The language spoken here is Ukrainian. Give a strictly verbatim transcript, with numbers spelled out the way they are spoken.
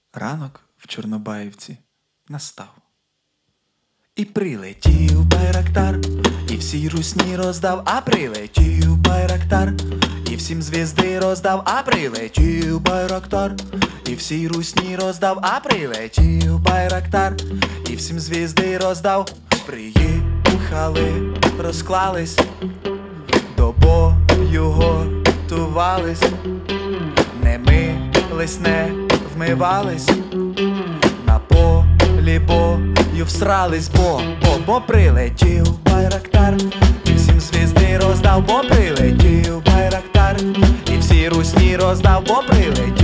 Ранок в Чорнобаївці настав. І прилетів Байрактар, і всій русні роздав, а прилетів Байрактар, і всім звізди роздав, а прилетів Байрактар, і всій русні роздав, а прилетів Байрактар, і всім звізди роздав. Приїхали, розклались, до бою готувались, не мились, не вмивались, на полі бою всрались, бо, бо, бо прилетів Байрактар, і всім звізди роздав, бо прилетів Байрактар, і всі русні роздав, бо прилетів